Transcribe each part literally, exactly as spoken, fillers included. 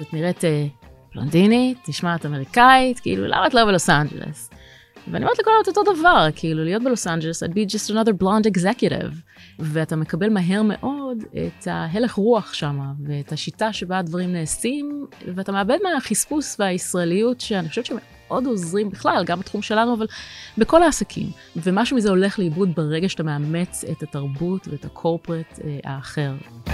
את נראית בלונדינית, נשמעת אמריקאית, כאילו, למה את לא בלוס אנג'לס? ואני אומרת לכולם את אותו דבר, כאילו, להיות בלוס אנג'לס, I'd be just another blonde executive. ואתה מקבל מהר מאוד את ההלך רוח שם, ואת השיטה שבה הדברים נעשים, ואתה מאבד מהחספוס והישראליות, שאני חושבת שמאוד עוזרים בכלל, גם בתחום שלנו, אבל בכל העסקים. ומשהו מזה הולך לאיבוד ברגע שאתה מאמץ את התרבות ואת הקורפרט אה, האחר.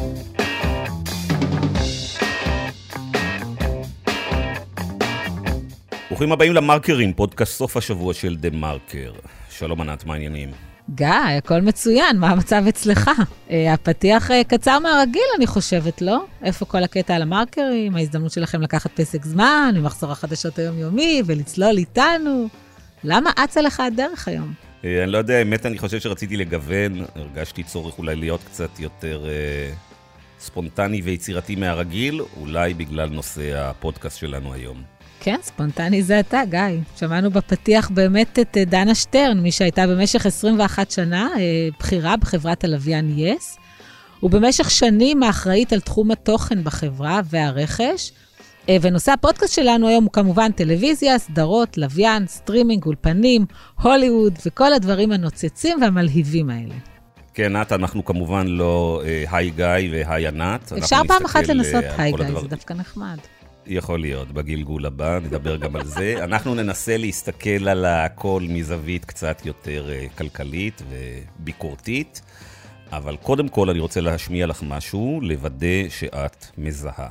ברוכים הבאים למרקרים, פודקאסט סוף השבוע של דה מרקר. שלום ענת, מה העניינים? גיא, הכל מצוין, מה המצב אצלך? הפתיח קצר מהרגיל, אני חושבת, לא? איפה כל הקטע על המרקרים? ההזדמנות שלכם לקחת פסק זמן, ממחזור החדשות היומיומי, ולצלול איתנו? למה אצה לך הדרך היום? אני לא יודע, האמת אני חושב שרציתי לגוון, הרגשתי צורך אולי להיות קצת יותר אה, ספונטני ויצירתי מהרגיל, אולי בגלל נושא הפודקאסט שלנו היום. כן, ספונטני זה אתה, גיא. שמענו בפתיח באמת את דנה שטרן, מי שהייתה במשך עשרים ואחת שנה, בחירה בחברת הלוויין יס, ובמשך שנים האחראית על תחום התוכן בחברה והרכש, ונושא הפודקאסט שלנו היום הוא כמובן טלוויזיה, סדרות, לוויין, סטרימינג, אולפנים, הוליווד, וכל הדברים הנוצצים והמלהיבים האלה. כן, נת, אנחנו כמובן לא היי גיא והי ענת. אפשר פעם אחת לנסות היי גיא, זה דווקא נחמד. יכול להיות, בגלגול הבא, נדבר גם על זה. אנחנו ננסה להסתכל על הכל מזווית קצת יותר כלכלית וביקורתית, אבל קודם כל אני רוצה להשמיע לך משהו, לוודא שאת מזהה.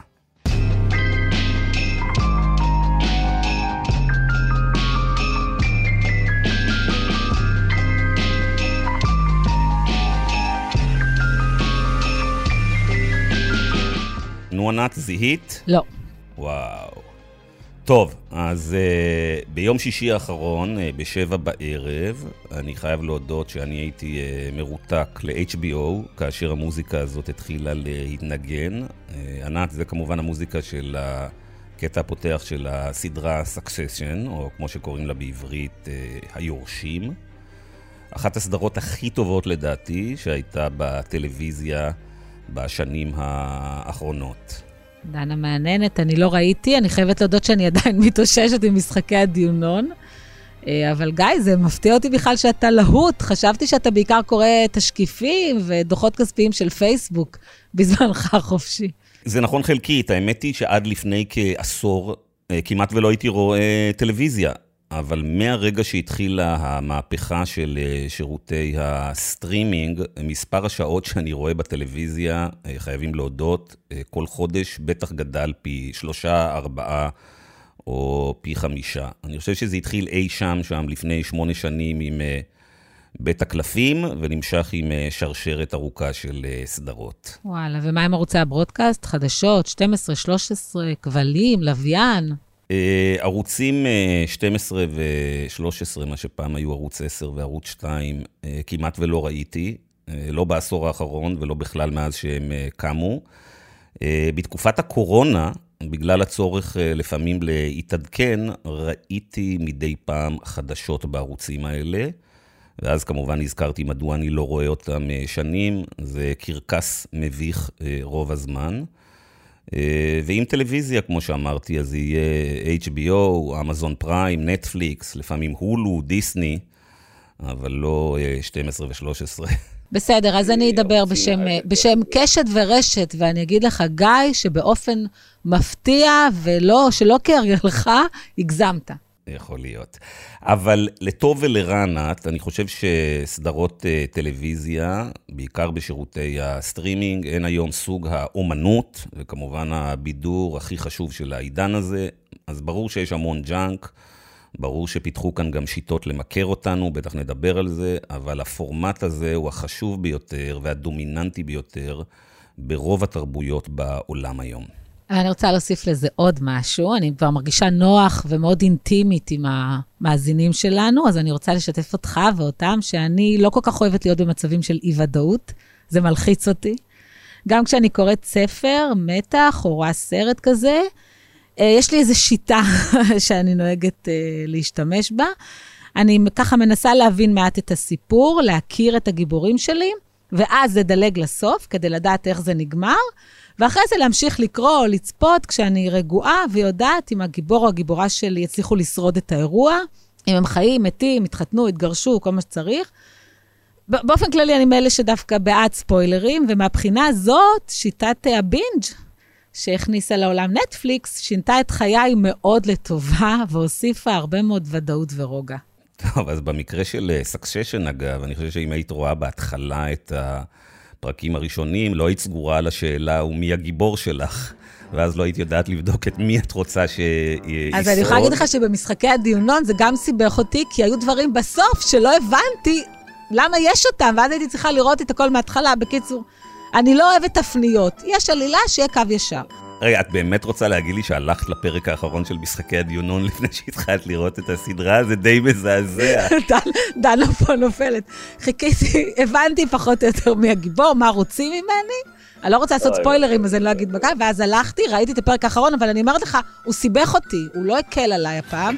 נו, ענת, זיהית? לא. וואו. טוב, אז uh, ביום שישי האחרון, uh, בשבע בערב, אני חייב להודות שאני הייתי uh, מרותק ל-אייץ' בי או, כאשר המוזיקה הזאת התחילה להתנגן. Uh, ענת, זה כמובן המוזיקה של הקטע הפותח של הסדרה Succession, או כמו שקוראים לה בעברית, uh, היורשים. אחת הסדרות הכי טובות לדעתי, שהייתה בטלוויזיה בשנים האחרונות. דנה מעניינת, אני לא ראיתי, אני חייבת להודות שאני עדיין מתאוששת עם משחקי הדיונון, אבל גיא, זה מפתיע אותי בכלל שאתה להוט, חשבתי שאתה בעיקר קורא תשקיפים ודוחות כספיים של פייסבוק בזמנך החופשי. זה נכון חלקית, האמת היא שעד לפני כעשור כמעט ולא הייתי רואה טלוויזיה, אבל מהרגע שהתחילה המהפכה של שירותי הסטרימינג, מספר השעות שאני רואה בטלוויזיה, חייבים להודות, כל חודש בטח גדל פי שלושה, ארבעה או פי חמישה. אני חושב שזה התחיל אי שם, שם לפני שמונה שנים עם בית הקלפים, ונמשך עם שרשרת ארוכה של סדרות. וואלה, ומה עם ערוצי הברודקאסט? חדשות, שתים עשרה, שלוש עשרה, כבלים, לוויין? ערוצים שתים עשרה ו-שלוש עשרה, מה שפעם היו ערוץ עשר וערוץ שתיים, כמעט ולא ראיתי, לא בעשור האחרון ולא בכלל מאז שהם קמו. בתקופת הקורונה, בגלל הצורך לפעמים להתעדכן, ראיתי מדי פעם חדשות בערוצים האלה, ואז כמובן הזכרתי מדוע אני לא רואה אותם שנים, זה קרקס מביך רוב הזמן. ועם טלוויזיה, כמו שאמרתי, אז יהיה אייץ' בי או, אמזון פריים, נטפליקס, לפעמים הולו, דיסני, אבל לא שתים עשרה ו-שלוש עשרה. בסדר, אז אני אדבר בשם, בשם קשת ורשת, ואני אגיד לך, גיא, שבאופן מפתיע ולא, שלא כהרגלך, הגזמת. יכול להיות. אבל לטוב ולרע, נת, אני חושב שסדרות טלוויזיה, בעיקר בשירותי הסטרימינג, אין היום סוג האומנות, וכמובן הבידור הכי חשוב של העידן הזה, אז ברור שיש המון ג'אנק, ברור שפיתחו כאן גם שיטות למכר אותנו, בטח נדבר על זה, אבל הפורמט הזה הוא החשוב ביותר והדומיננטי ביותר ברוב התרבויות בעולם היום. אני רוצה להוסיף לזה עוד משהו, אני כבר מרגישה נוח ומאוד אינטימית עם המאזינים שלנו, אז אני רוצה לשתף אותך ואותם, שאני לא כל כך אוהבת להיות במצבים של אי-ודאות, זה מלחיץ אותי. גם כשאני קוראת ספר, מתח או רואה סרט כזה, יש לי איזו שיטה שאני נוהגת להשתמש בה, אני ככה מנסה להבין מעט את הסיפור, להכיר את הגיבורים שלי, ואז לדלג לסוף, כדי לדעת איך זה נגמר, ואחרי זה להמשיך לקרוא או לצפות, כשאני רגועה ויודעת אם הגיבור או הגיבורה שלי יצליחו לשרוד את האירוע, אם הם חיים, מתים, התחתנו, התגרשו, כל מה שצריך. באופן כללי אני מאלה שדווקא בעד ספוילרים, ומהבחינה הזאת, שיטת הבינג' שהכניסה לעולם נטפליקס, שינתה את חיי מאוד לטובה, והוסיפה הרבה מאוד ודאות ורוגע. טוב, אז במקרה של סקסשן, אגב, אני חושב שאם היית רואה בהתחלה את הפרקים הראשונים, לא היית סגורה על השאלה, ומי הגיבור שלך? ואז לא היית יודעת לבדוק את מי את רוצה שישרוד. אז אני יכולה להגיד לך שבמשחקי הדיונון זה גם סיבך אותי, כי היו דברים בסוף שלא הבנתי למה יש אותם, ואז הייתי צריכה לראות את הכל מההתחלה. בקיצור, אני לא אוהבת תפניות. יש עלילה שיהיה קו ישר. רגע, את באמת רוצה להגיד לי שהלכת לפרק האחרון של משחקי הדיונון לפני שהתחלת לראות את הסדרה? זה די מזעזע. דנה פה נופלת. חיכיתי, הבנתי פחות או יותר מהגיבור, מה רוצים ממני. אני לא רוצה לעשות ספוילרים, אז אני לא אגיד בגלל, ואז הלכתי, ראיתי את הפרק האחרון, אבל אני אומרת לך, הוא סיבך אותי, הוא לא הקל עליי הפעם.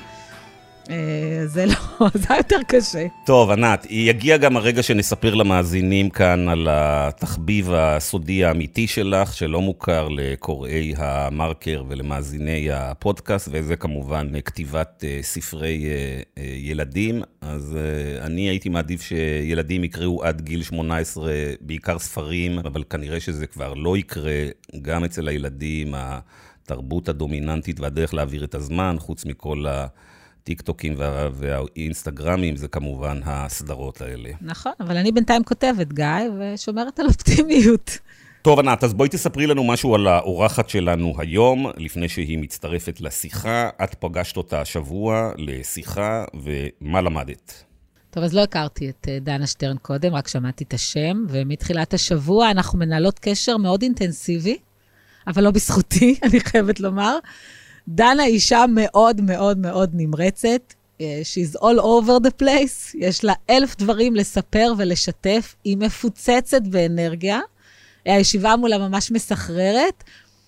זה לא, זה יותר קשה. טוב, ענת, יגיע גם הרגע שנספר למאזינים כאן על התחביב הסודי האמיתי שלך, שלא מוכר לקוראי המרקר ולמאזיני הפודקאסט, וזה כמובן כתיבת ספרי ילדים. אז אני הייתי מעדיף שילדים יקראו עד גיל שמונה עשרה, בעיקר ספרים, אבל כנראה שזה כבר לא יקרה, גם אצל הילדים, התרבות הדומיננטית והדרך להעביר את הזמן, חוץ מכל ה... טיקטוקים וה... והאינסטגרמים, זה כמובן הסדרות האלה. נכון, אבל אני בינתיים כותבת, גיא, ושומרת על אופטימיות. טוב, ענת, אז בואי תספרי לנו משהו על האורחת שלנו היום, לפני שהיא מצטרפת לשיחה. את פגשת אותה השבוע לשיחה, ומה למדת? טוב, אז לא הכרתי את דנה שטרן קודם, רק שמעתי את השם, ומתחילת השבוע אנחנו מנהלות קשר מאוד אינטנסיבי, אבל לא בזכותי, אני חייבת לומר. דנה אישה מאוד מאוד מאוד נמרצת, she's all over the place, יש לה אלף דברים לספר ולשתף, היא מפוצצת באנרגיה, הישיבה מולה ממש מסחררת,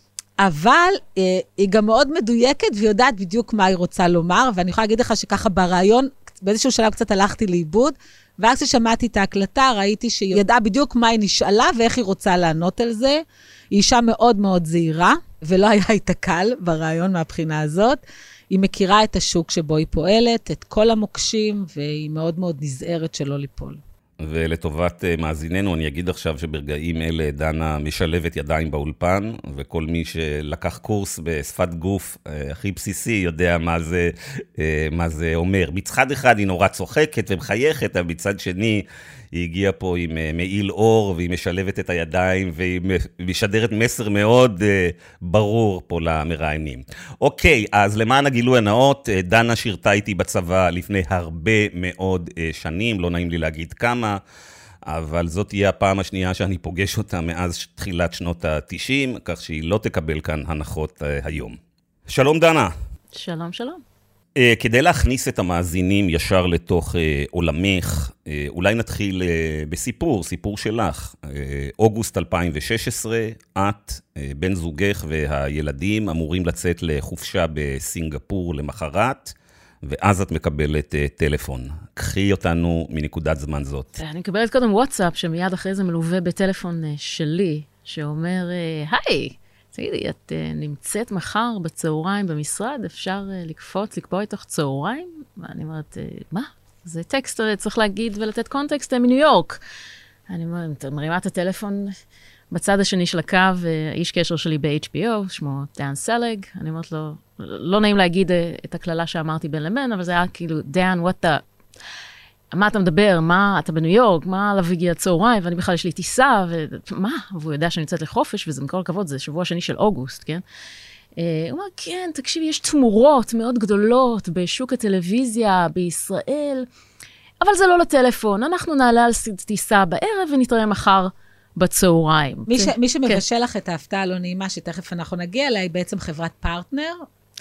אבל היא גם מאוד מדויקת ויודעת בדיוק מה היא רוצה לומר, ואני יכולה להגיד לך שככה ברעיון, באיזשהו שלב קצת הלכתי לאיבוד, ואז כששמעתי את ההקלטה, ראיתי שהיא ידעה בדיוק מה היא נשאלה ואיך היא רוצה לענות על זה, היא אישה מאוד מאוד זהירה, ולא היה איתה קל ברעיון מהבחינה הזאת. היא מכירה את השוק שבו היא פועלת, את כל המוקשים, והיא מאוד מאוד נזהרת שלא ליפול. ולטובת מאזיננו, אני אגיד עכשיו שברגעים אלה דנה משלבת ידיים באולפן, וכל מי שלקח קורס בשפת גוף הכי בסיסי יודע מה זה, מה זה אומר. מצד אחד היא נורא צוחקת ומחייכת, אבל מצד שני היא הגיעה פה עם מעיל אור, והיא משלבת את הידיים, והיא משדרת מסר מאוד ברור פה למראיינים. אוקיי, אז למען הגילוי הנאות, דנה שירתה איתי בצבא לפני הרבה מאוד שנים, לא נעים לי להגיד כמה, אבל זאת תהיה הפעם השנייה שאני פוגש אותה מאז תחילת שנות ה-תשעים, כך שהיא לא תקבל כאן הנחות היום. שלום דנה. שלום, שלום. Uh, כדי להכניס את המאזינים ישר לתוך uh, עולמך, uh, אולי נתחיל uh, בסיפור, סיפור שלך. Uh, אוגוסט אלפיים ושש עשרה, את, uh, בן זוגך והילדים אמורים לצאת לחופשה בסינגפור למחרת, ואז את מקבלת uh, טלפון. קחי אותנו מנקודת זמן זאת. אני מקבלת קודם וואטסאפ, שמיד אחרי זה מלווה בטלפון uh, שלי, שאומר, היי, uh, תגידי, את uh, נמצאת מחר בצהריים במשרד, אפשר uh, לקפוץ, לקבוע איתך צהריים? ואני אומרת, uh, מה? זה טקסט, צריך להגיד ולתת קונטקסט מניו יורק. אני אומרת, מרימה את הטלפון בצד השני של הקו, איש קשר שלי ב-אייץ' בי או, שמו דן סלג, אני אומרת לו, לא נעים להגיד uh, את הכללה שאמרתי בין לבין, אבל זה היה כאילו, דן, what the... מה אתה מדבר? מה, אתה בניו יורק? מה עליו הגיע צהריים? ואני בכלל יש לי טיסה, ומה? והוא יודע שאני יוצאת לחופש, וזה מכל הכבוד, זה שבוע שני של אוגוסט, כן? הוא אומר, כן, תקשיבי, יש תמורות מאוד גדולות בשוק הטלוויזיה בישראל, אבל זה לא לטלפון, אנחנו נעלה על טיסה בערב ונתראה מחר בצהריים. מי, ש, מי שמבשל לך את ההפתעה הלא נעימה, שתכף אנחנו נגיע אליה, היא בעצם חברת פרטנר,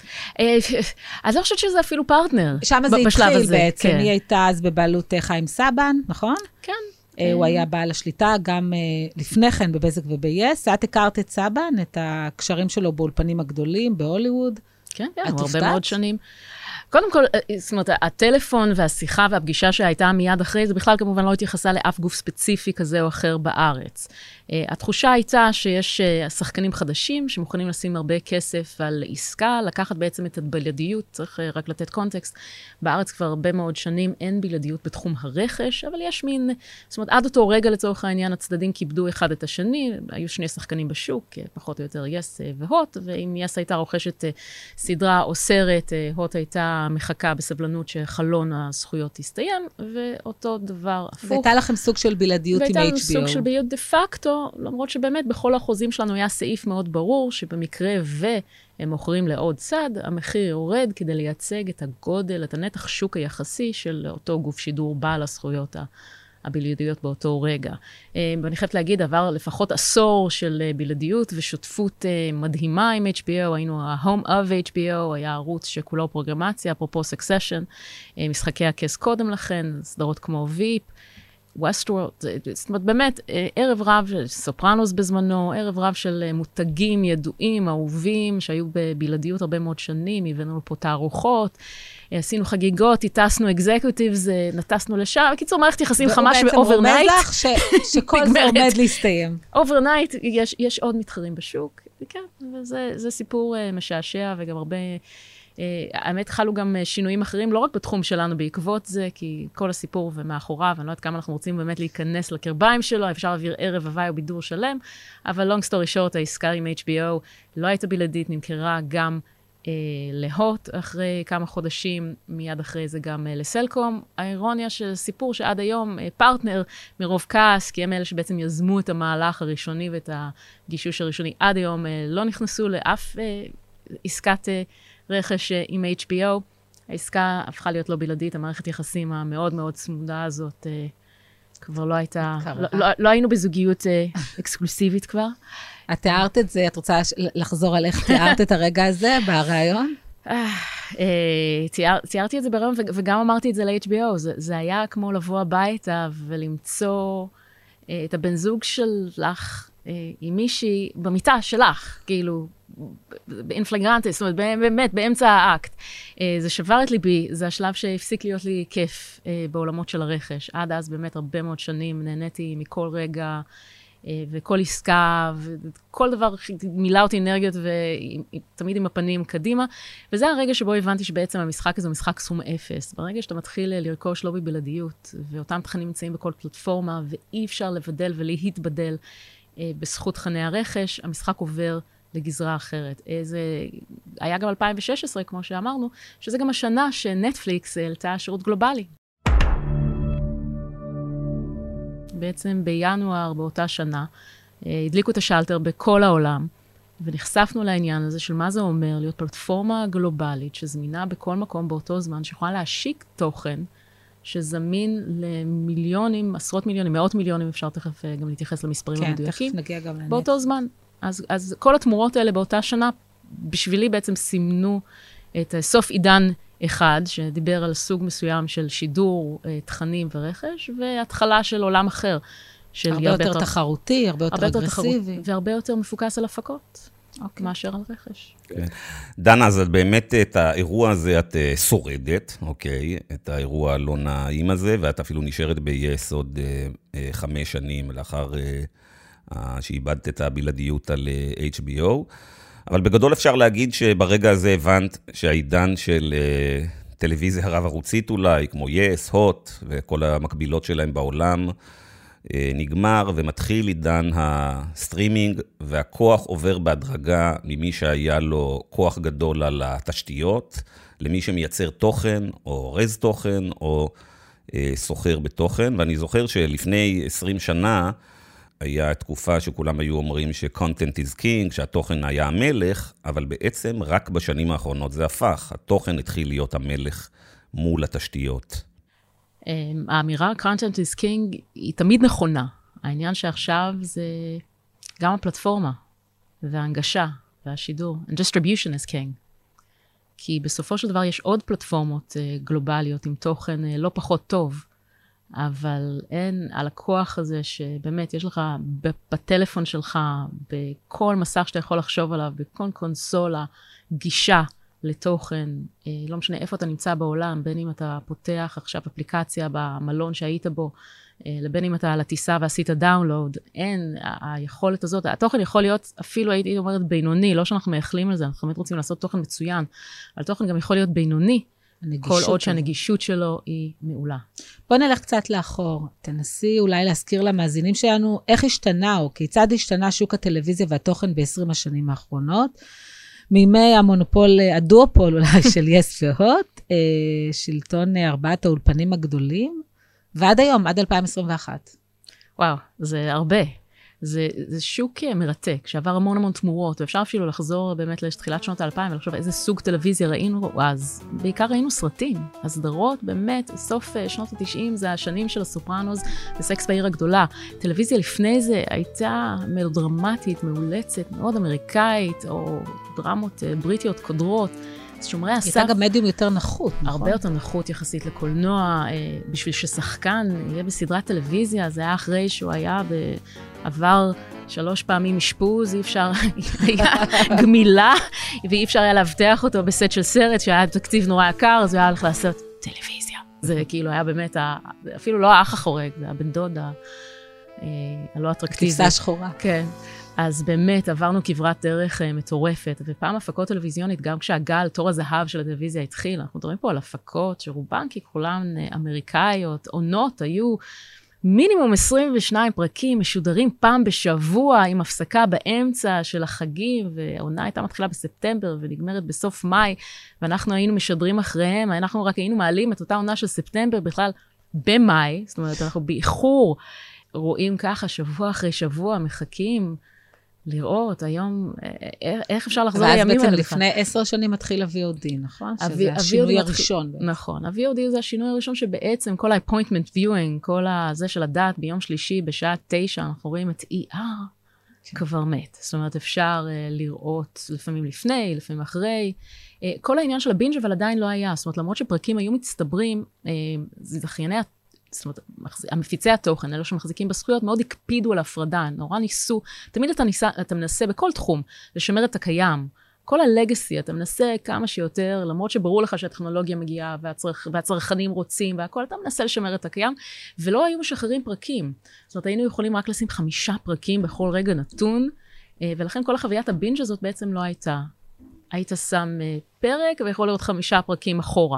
אז אני חושבת שזה אפילו פרטנר. שם זה התחיל בעצם, היא הייתה אז בבעלות חיים סבן, נכון? כן. הוא היה בעל השליטה גם לפני כן בבזק וב-יס. את הכרת את סבן, את הקשרים שלו באולפנים הגדולים, בהוליווד. כן, כן, הרבה מאוד שנים. קודם כל, זאת אומרת, הטלפון והשיחה והפגישה שהייתה מיד אחרי, זה בכלל כמובן לא התייחסה לאף גוף ספציפי כזה או אחר בארץ. התחושה הייתה שיש שחקנים חדשים שמוכנים לשים הרבה כסף על עסקה, לקחת בעצם את הבלעדיות, צריך רק לתת קונטקסט. בארץ כבר הרבה מאוד שנים אין בלעדיות בתחום הרכש, אבל יש מין, זאת אומרת, עד אותו רגע לצורך העניין, הצדדים כיבדו אחד את השני, היו שני שחקנים בשוק, פחות או יותר יס והוט, ואם יס הייתה רוכשת סדרה או סרט, הוט הייתה מחכה בסבלנות שחלון הזכויות יסתיים, ואותו דבר הפוך. והייתה לכם סוג של בלעדיות עם אייץ' בי או. והייתה לנו סוג של בלעדיות דה פקטו, למרות שבאמת בכל החוזים שלנו היה סעיף מאוד ברור, שבמקרה והם מוכרים לעוד צד, המחיר יורד כדי לייצג את הגודל, את הנתח שוק היחסי של אותו גוף שידור בעל הזכויות הבלעדיות באותו רגע. ואני חייבת להגיד, עבר לפחות עשור של בלעדיות ושותפות מדהימה עם אייץ' בי או, היינו ה-home of אייץ' בי או, היה ערוץ שכולו פרוגרמציה, אפרופו Succession, משחקי הכס קודם לכן, סדרות כמו ויפ, ווסטוורלד, זאת אומרת, באמת, ערב רב של סופרנוס בזמנו, ערב רב של מותגים ידועים, אהובים, שהיו בבלעדיות הרבה מאוד שנים, הבאנו פה תערוכות, עשינו חגיגות, הטסנו אקזקיוטיבס, נטסנו לשם, בקיצור, מערכת יחסים חמה שבאוברנייט. הוא בעצם רומז לך שכל זה עומד להסתיים. אוברנייט, יש, יש עוד מתחרים בשוק, וכן, וזה, זה סיפור משעשע, וגם הרבה, האמת, חלו גם שינויים אחרים, לא רק בתחום שלנו בעקבות זה, כי כל הסיפור ומאחוריו, אני לא יודעת כמה אנחנו רוצים באמת להיכנס לקרביים שלו, אפשר להעביר ערב הוואי או בידור שלם, אבל long story short, העסקה עם אייץ' בי או לא הייתה בלעדית, נמכרה גם אה, להוט אחרי כמה חודשים, מיד אחרי זה גם אה, לסלקום. האירוניה של סיפור שעד היום אה, פרטנר מרוב כעס, כי הם אלה שבעצם יזמו את המהלך הראשוני ואת הגישוש הראשוני, עד היום אה, לא נכנסו לאף אה, עסקת אה, רכש עם אייץ' בי או, העסקה הפכה להיות לא בלעדית, המערכת יחסים המאוד מאוד צמודה הזאת, אה, כבר לא הייתה, לא, לא, לא היינו בזוגיות אה, אקסקלוסיבית כבר. את תיארת את זה, את רוצה לחזור על איך תיארת את הרגע הזה ברעיון? ציירתי את זה ברעיון, וגם אמרתי את זה ל-אייץ' בי או, זה, זה היה כמו לבוא הביתה ולמצוא אה, את הבן זוג שלך, עם מישהי במיטה שלך, כאילו, באינפלגרנטי, זאת אומרת, באמת, באמצע האקט. זה שבר את ליבי, זה השלב שהפסיק להיות לי כיף בעולמות של הרכש. עד אז באמת הרבה מאוד שנים נהניתי מכל רגע, וכל עסקה, וכל דבר מילא אותי אנרגיות, ותמיד עם הפנים קדימה. וזה הרגע שבו הבנתי שבעצם המשחק הזה הוא משחק סכום אפס. ברגע שאתה מתחיל לרכוש לא בבלעדיות, ואותם תכנים נמצאים בכל פלטפורמה, ואי אפשר לבדל ולהתבדל, בזכות תכני הרכש, המשחק עובר לגזרה אחרת. זה היה גם אלפיים ושש עשרה, כמו שאמרנו, שזה גם השנה שנטפליקס העלתה שירות גלובלי. בעצם בינואר באותה שנה, הדליקו את השלטר בכל העולם, ונחשפנו לעניין הזה של מה זה אומר להיות פלטפורמה גלובלית, שזמינה בכל מקום באותו זמן, שיכולה להשיק תוכן, שזמין למיליונים, עשרות מיליונים, מאות מיליונים, אפשר תכף גם להתייחס למספרים כן, המדויקים. כן, תכף נגיע גם לנט. באותו זמן. אז, אז כל התמורות האלה באותה שנה, בשבילי בעצם סימנו את סוף עידן אחד, שדיבר על סוג מסוים של שידור, תכנים ורכש, והתחלה של עולם אחר. של הרבה יותר, יותר תחרותי, הרבה יותר אגרסיבי. והרבה יותר מפוקס על הפקות. Okay. מאשר על רכש. כן. דנה, אז באמת את האירוע הזה את uh, שורדת, אוקיי? את האירוע הלא נעים הזה, ואת אפילו נשארת ב-יס עוד uh, uh, חמש שנים לאחר uh, uh, שאיבדת את הבלעדיות על uh, אייץ' בי או. אבל בגדול אפשר להגיד שברגע הזה הבנת שהעידן של uh, טלוויזיה רב-ערוצית אולי, כמו יס, הוט וכל המקבילות שלהם בעולם, נגמר ומתחיל עידן הסטרימינג, והכוח עובר בהדרגה ממי שהיה לו כוח גדול על התשתיות, למי שמייצר תוכן, או אורז תוכן, או אה, סוחר בתוכן. ואני זוכר שלפני עשרים שנה, היה תקופה שכולם היו אומרים ש-content is king, שהתוכן היה המלך, אבל בעצם רק בשנים האחרונות זה הפך. התוכן התחיל להיות המלך מול התשתיות. האמירה content is king היא תמיד נכונה. העניין שעכשיו זה גם הפלטפורמה וההנגשה והשידור. And distribution is king. כי בסופו של דבר יש עוד פלטפורמות גלובליות עם תוכן לא פחות טוב, אבל אין על הכוח הזה שבאמת יש לך בטלפון שלך, בכל מסך שאתה יכול לחשוב עליו, בכל קונסולה, גישה לתוכן, לא משנה איפה אתה נמצא בעולם, בין אם אתה פותח עכשיו אפליקציה במלון שהיית בו, לבין אם אתה על הטיסה ועשית דאונלוד, אין, היכולת הזאת, התוכן יכול להיות אפילו, הייתי אומרת, בינוני, לא שאנחנו מייחלים על זה, אנחנו באמת רוצים לעשות תוכן מצוין, אבל תוכן גם יכול להיות בינוני, כל עוד שהנגישות שלו היא מעולה. בוא נלך קצת לאחור, תנסי אולי להזכיר למאזינים שלנו, איך השתנה או כיצד השתנה שוק הטלוויזיה והתוכן ב-עשרים השנים האחרונות, מימי המונופול, הדואופול אולי של יס והוט, שלטון ארבעת האולפנים הגדולים, ועד היום, עד אלפיים עשרים ואחת. וואו, זה הרבה. זה, זה שוק מרתק, שעבר המון המון תמורות, ואפשר אפילו לחזור באמת לתחילת שנות האלפיים, ולחשוב איזה סוג טלוויזיה ראינו אז. בעיקר ראינו סרטים, הסדרות, באמת, סוף שנות ה-תשעים, זה השנים של הסופרנוס, וסקס בעיר הגדולה. טלוויזיה לפני זה הייתה מלודרמטית, מאולצת, מאוד אמריקאית, או דרמות בריטיות קודרות. שומרי הסף... הייתה גם מדיום יותר נחות, נכון? הרבה יותר נחות יחסית לקולנוע, בשביל ששחקן יהיה בסדרת טלוויזיה, זה היה אחרי שהוא היה בעבר שלוש פעמים אשפוז, אי אפשר, היה גמילה, ואי אפשר היה להבטח אותו בסט של סרט, שהיה תקציב נורא יקר, אז הוא היה הולך לעשות טלוויזיה. זה כאילו היה באמת, אפילו לא האח החורג, זה הבן דוד הלא אטרקטיבי. כבשה שחורה. כן. אז באמת עברנו כברת דרך מטורפת, ופעם הפקות טלוויזיונית, גם כשהגל, תור הזהב של הטלוויזיה התחיל, אנחנו מדברים פה על הפקות שרובן ככולן אמריקאיות, עונות, היו מינימום עשרים ושניים פרקים, משודרים פעם בשבוע, עם הפסקה באמצע של החגים, והעונה הייתה מתחילה בספטמבר, ונגמרת בסוף מאי, ואנחנו היינו משדרים אחריהם, אנחנו רק היינו מעלים את אותה עונה של ספטמבר, בכלל במאי, זאת אומרת, אנחנו באיחור, רואים ככה שבוע אחרי שבוע, מחכים, לראות היום, איך אפשר לחזור לימים האלה? ואז בעצם לפני עשר שנים מתחיל ה-וי או די, נכון? שזה השינוי הראשון. נכון, ה-וי או די זה השינוי הראשון שבעצם כל ה-appointment viewing, כל הזה של הדת ביום שלישי בשעה תשע, אנחנו רואים את אי אר כבר מת. זאת אומרת, אפשר לראות לפעמים לפני, לפעמים אחרי. כל העניין של הבינג' אבל עדיין לא היה. זאת אומרת, למרות שפרקים היו מצטברים, זכייני התוכן, זאת אומרת, המפיצי התוכן, אלו שמחזיקים בזכויות, מאוד הקפידו על הפרדה, נורא ניסו, תמיד אתה, ניסה, אתה מנסה בכל תחום לשמר את הקיים, כל הלגסי, אתה מנסה כמה שיותר, למרות שברור לך שהטכנולוגיה מגיעה, והצרכ, והצרכנים רוצים, והכל, אתה מנסה לשמר את הקיים, ולא היו משחררים פרקים. זאת אומרת, היינו יכולים רק לשים חמישה פרקים בכל רגע נתון, ולכן כל החוויית הבינג' הזאת בעצם לא הייתה. היית שם פרק, ויכול להיות חמישה פרקים אחורה.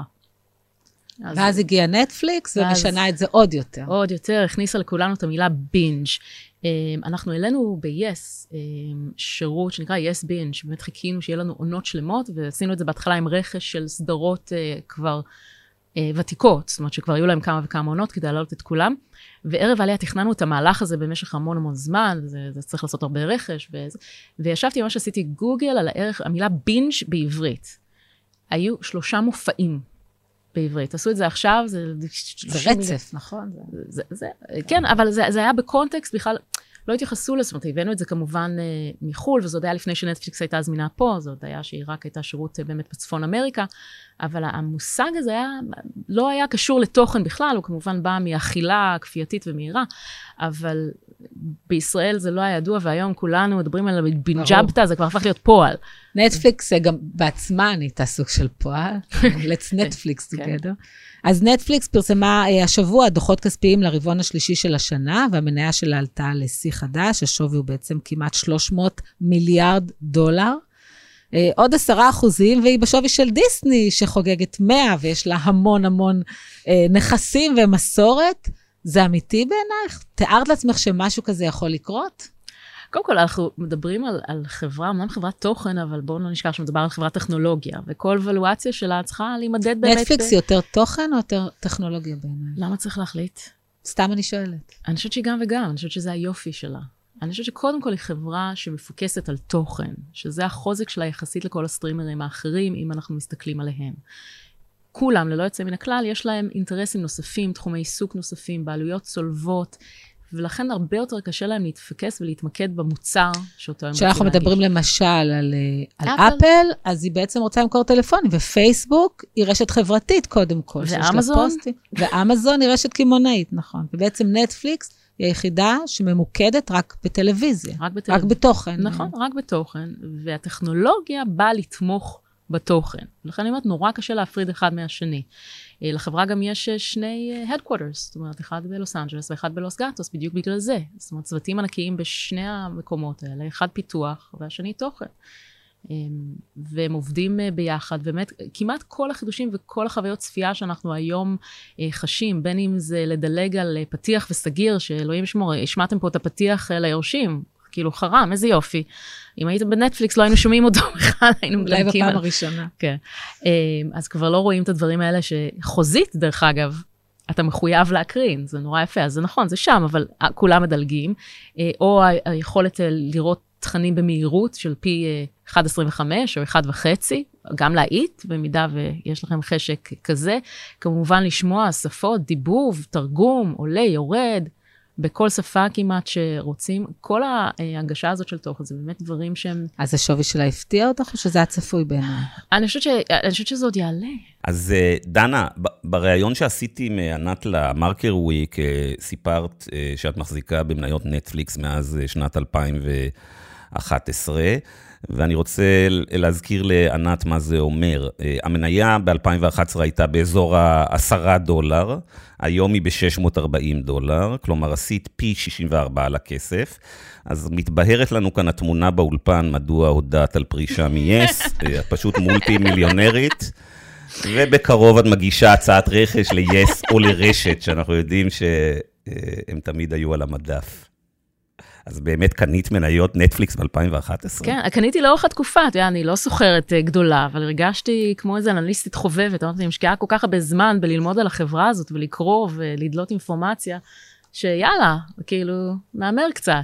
ואז הגיע נטפליקס, ומשנה את זה עוד יותר. עוד יותר, הכניסה לכולנו את המילה בינג'. אנחנו העלינו ב-Yes שירות שנקרא Yes בינג', באמת חיכינו שיהיה לנו עונות שלמות, ועשינו את זה בהתחלה עם רכש של סדרות כבר ותיקות, זאת אומרת שכבר היו להם כמה וכמה עונות כדי להעלות את כולם, וערב עליה תכננו את המהלך הזה במשך המון המון זמן, זה, זה צריך לעשות הרבה רכש, וזה, וישבתי ממש עשיתי גוגל על הערך, המילה בינג' בעברית. היו שלושה מופעים בעברית. עשו את זה עכשיו, זה... זה רצף, נכון? זה, זה, כן, אבל זה, זה היה בקונטקסט, בכלל לא התייחסו לזה, זאת אומרת, הבאנו את זה כמובן מחול, וזה עוד היה לפני שנטפליקס הייתה זמינה פה, זאת היה שהיא רק הייתה שירות באמת בצפון אמריקה, אבל המושג הזה היה, לא היה קשור לתוכן בכלל, הוא כמובן בא מאכילה כפייתית ומהירה, אבל בישראל זה לא היה ידוע, והיום כולנו מדברים על בינג'אבטה, זה כבר הפך להיות פועל. נטפליקס גם בעצמה נהייתה סוג של פועל, let's Netflix together. אז נטפליקס פרסמה השבוע דוחות כספיים לרבעון השלישי של השנה, והמניה שלה עלתה לשיא חדש, השווי הוא בעצם כמעט שלוש מאות מיליארד דולר, עוד עשרה אחוזים, והיא בשווי של דיסני, שחוגגת מאה, ויש לה המון המון נכסים ומסורת. זה אמיתי בעינייך? תיארת לעצמך שמשהו כזה יכול לקרות? קודם כל, אנחנו מדברים על, על חברה, אמנם חברת תוכן, אבל בואו לא נשכח שמדבר על חברת טכנולוגיה, וכל ולואציה שלה צריכה להימדד באמת... נטפליקס היא יותר תוכן או יותר טכנולוגיה בעיניי? למה צריך להחליט? סתם אני שואלת. אני חושבת שהיא גם וגם, אני חושבת שזה היופי שלה. אני חושבת שקודם כל היא חברה שמפוקסת על תוכן, שזה החוזק שלה יחסית לכל הסטרימרים האחרים, אם אנחנו מסתכלים עליהם. כולם, ללא יוצא מן הכלל, יש להם אינטרסים נוספים, תחומי עיסוק נוספים, בעלויות צולבות, ולכן הרבה יותר קשה להם להתפקס ולהתמקד במוצר שאותו הם רוצים להגיש. כשאנחנו מדברים למשל על, על אפל. אפל, אז היא בעצם רוצה למכור טלפונים, ופייסבוק היא רשת חברתית קודם כל. ואמזון? ואמזון היא רשת כימונאית, נכון. ובעצם נטפליקס היא היחידה שממוקדת רק בטלוויזיה. רק בטלוויזיה. רק בתוכן. נכון, רק בתוכן. והטכנולוגיה באה לתמוך בתוכן. לכן אני אומרת, נורא קשה להפריד אחד מהשני. לחברה גם יש שני headquarters, זאת אומרת, אחד בלוס אנג'לס ואחד בלוס גאטוס, בדיוק בגלל זה. זאת אומרת, צוותים ענקיים בשני המקומות האלה, אחד פיתוח והשני תוכן. והם עובדים ביחד, באמת, כמעט כל החידושים וכל החוויות צפייה שאנחנו היום חשים, בין אם זה לדלג על פתיח וסגיר, שאלוהים ישמור, השמעתם פה את הפתיח ליורשים, כאילו חרם, איזה יופי. אם הייתם בנטפליקס, לא היינו שומעים אותו בכלל, היינו מדלגים. אולי בפעם הראשונה. כן. אז כבר לא רואים את הדברים האלה שחוזית, דרך אגב, אתה מחויב להקרין, זה נורא יפה, אז זה נכון, זה שם, אבל כולם מדלגים, או היכולת לראות תכנים במהירות של פי אחת נקודה עשרים וחמש או אחת וחצי, גם להעיט, במידה ויש לכם חשק כזה, כמובן לשמוע שפות, דיבוב, תרגום, עולה, יורד, בכל שפה כמעט שרוצים, כל ההנגשה הזאת של תוכן, זה באמת דברים שהם... אז השווי שלה הפתיע אותך, או שזה הצפוי בעיניי? אני חושבת ש... אני חושבת שזה עוד יעלה. אז דנה, בריאיון שעשיתי מענת למרקר וויק, סיפרת שאת מחזיקה במניות נטפליקס מאז שנת אלפיים ואחת עשרה, ואני רוצה להזכיר לענת מה זה אומר. המניה ב-אלפיים ואחת עשרה הייתה באזור ה-עשרה דולר, היום היא ב-שש מאות וארבעים דולר, כלומר עשית פי שישים וארבע על הכסף, אז מתבהרת לנו כאן התמונה באולפן, מדוע הודעת על פרישה מ-יס, פשוט מולטי מיליונרית, ובקרוב את מגישה הצעת רכש ל-יס או לרשת, שאנחנו יודעים שהם תמיד היו על המדף. אז באמת קנית מניות נטפליקס ב-אלפיים ואחת עשרה? כן, קניתי לאורך התקופה, אני לא סוחרת גדולה, אבל הרגשתי כמו איזה אנליסטית חובבת, אני משקיעה כל כך הרבה זמן בללמוד על החברה הזאת, ולקרוא ולדלות אינפורמציה, שיאללה, כאילו, מאמר קצת.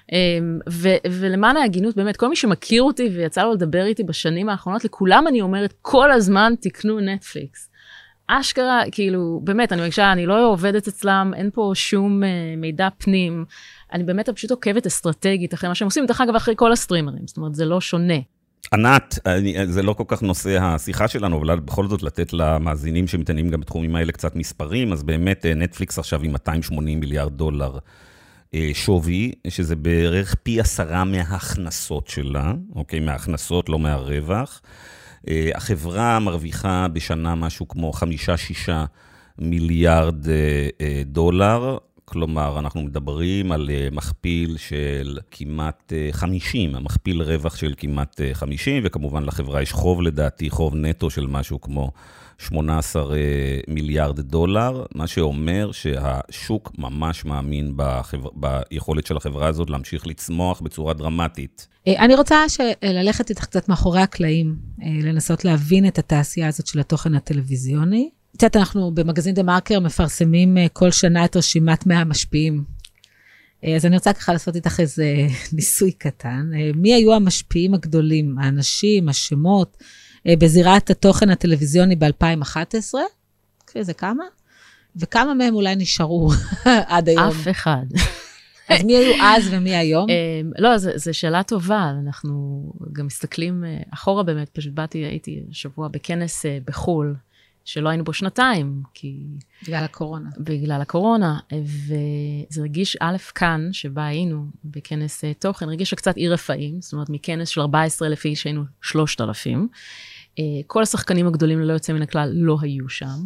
ולמען ההגינות, באמת, כל מי שמכיר אותי ויצא לו לדבר איתי בשנים האחרונות, לכולם אני אומרת, כל הזמן תקנו נטפליקס. אשכרה, כאילו, באמת, אני מרגישה, אני לא עובדת אצלם, אין פה שום מידע פנים, אני באמת פשוט עוקבת אסטרטגית אחרי מה שהם עושים, דרך אגב אחרי כל הסטרימרים, זאת אומרת, זה לא שונה. ענת, זה לא כל כך נושא השיחה שלנו, אבל בכל זאת לתת למאזינים שמתעניינים גם בתחומים האלה קצת מספרים, אז באמת נטפליקס עכשיו עם מאתיים ושמונים מיליארד דולר שווי, שזה בערך פי עשרה מההכנסות שלה, אוקיי, מההכנסות, לא מהרווח. החברה מרוויחה בשנה משהו כמו חמישה, שישה מיליארד דולר, כלומר, אנחנו מדברים על מכפיל של כמעט חמישים, המכפיל רווח של כמעט חמישים, וכמובן לחברה יש חוב לדעתי, חוב נטו של משהו כמו שמונה עשר מיליארד דולר, מה שאומר שהשוק ממש מאמין בחבר... ביכולת של החברה הזאת להמשיך לצמוח בצורה דרמטית. אני רוצה ללכת איתך קצת מאחורי הקלעים, לנסות להבין את התעשייה הזאת של התוכן הטלוויזיוני. את יודעת, אנחנו במגזין דה מרקר מפרסמים כל שנה את רשימת מאה המשפיעים. אז אני רוצה ככה לעשות איתך איזה ניסוי קטן. מי היו המשפיעים הגדולים, האנשים, השמות, בזירת התוכן הטלוויזיוני ב-אלפיים ואחת עשרה? זה כמה? וכמה מהם אולי נשארו עד היום? אף אחד. אז מי היו אז ומי היום? לא, זו שאלה טובה. אנחנו גם מסתכלים אחורה באמת, פשוט באתי, הייתי שבוע בכנס בחול, שלא היינו בו שנתיים, כי... בגלל הקורונה. בגלל הקורונה, וזה רגיש א' כאן, שבה היינו בכנס תוכן, רגיש שקצת אי רפאים, זאת אומרת, מכנס של ארבעה עשר אלף איש היינו שלושת אלפים, כל השחקנים הגדולים ללא יוצא מן הכלל לא היו שם,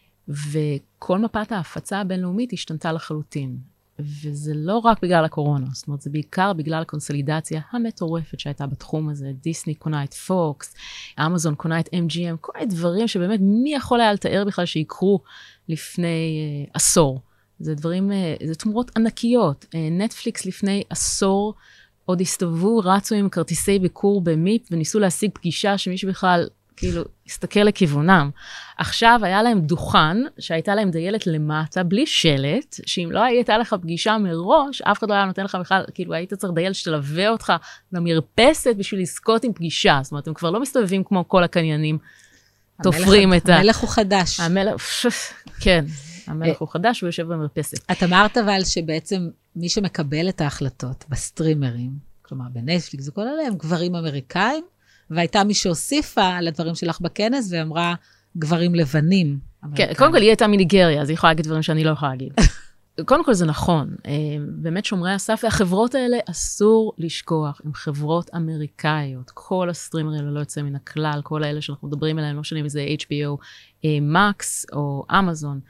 וכל מפת ההפצה הבינלאומית השתנתה לחלוטין, וזה לא רק בגלל הקורונה, זאת אומרת, זה בעיקר בגלל הקונסולידציה המטורפת שהייתה בתחום הזה, דיסני קונה את פוקס, אמזון קונה את אם ג'י אם, כל מיני דברים שבאמת מי יכול היה לתאר בכלל שיקרו לפני uh, עשור. זה דברים, uh, זה תמורות ענקיות. Uh, נטפליקס לפני עשור עוד הסתובבו, רצו עם כרטיסי ביקור במיפ, וניסו להשיג פגישה שמישהו בכלל כאילו הסתכל לכיוונם. עכשיו היה להם דוכן, שהייתה להם דיילת למטה, בלי שלט, שאם לא הייתה לך פגישה מראש, אף אחד לא היה נותן לך בכלל, כאילו היית צריך דיילת שתלווה אותך למרפסת, בשביל לזכות עם פגישה. זאת אומרת, הם כבר לא מסתובבים כמו כל הקניינים, תופרים את ה... המלך הוא חדש. המלך, כן, המלך הוא חדש, הוא יושב במרפסת. את אמרת אבל שבעצם מי שמקבל את ההחלטות בסטרימרים, כלומר בנטפליקס וכל אלה, הם גברים אמריקאים, והייתה מי שהוסיפה על הדברים שלך בכנס, ואמרה גברים לבנים. כן, קודם כל היא הייתה מניגריה, אז היא יכולה להגיד דברים שאני לא יכולה להגיד. קודם כל זה נכון, באמת שומרי הסף, והחברות האלה אסור לשכוח, הן חברות אמריקאיות, כל הסטרימרים לא יוצא מן הכלל, כל האלה שאנחנו מדברים עליהם, לא משנה אם זה אייץ' בי או, Max או אמזון,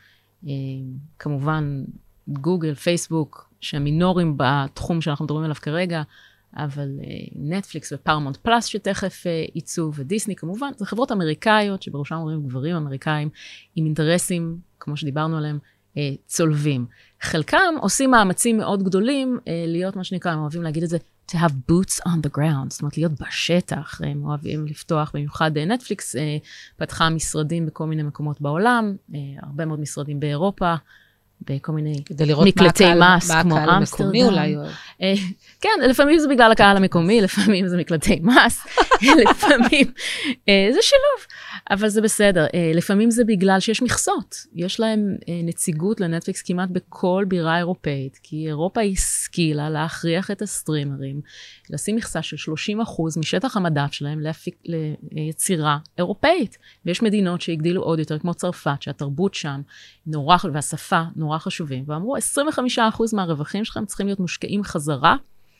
כמובן גוגל, פייסבוק, שהמינורים בתחום שאנחנו מדברים עליו כרגע, אבל נטפליקס ופרמונט פלאס שתכף ייצאו, ודיסני כמובן, זה חברות אמריקאיות, שבראשם אומרים גברים אמריקאים, עם אינטרסים, כמו שדיברנו עליהם, צולבים. חלקם עושים מאמצים מאוד גדולים, להיות מה שנקרא, הם אוהבים להגיד את זה, to have boots on the ground, זאת אומרת, להיות בשטח, הם אוהבים לפתוח, במיוחד נטפליקס, פתחה משרדים בכל מיני מקומות בעולם, הרבה מאוד משרדים באירופה, בכל מיני מקלטי מס, כמו אמסטרדם. כן, לפעמים זה בגלל הקהל המקומי, לפעמים זה מקלטי מס, לפעמים זה שילוב, אבל זה בסדר. לפעמים זה בגלל שיש מכסות, יש להם נציגות לנטפליקס כמעט בכל בירה אירופאית, כי אירופה השכילה להכריח את הסטרימרים, לשים מכסה של שלושים אחוז משטח המדף שלהם להפיק, ליצירה אירופאית. ויש מדינות שהגדילו עוד יותר, כמו צרפת, שהתרבות שם נורא, והשפה נורא חשובים, ואמרו, עשרים וחמישה אחוז מהרווחים שלכם צריכים להיות מושקעים חזרה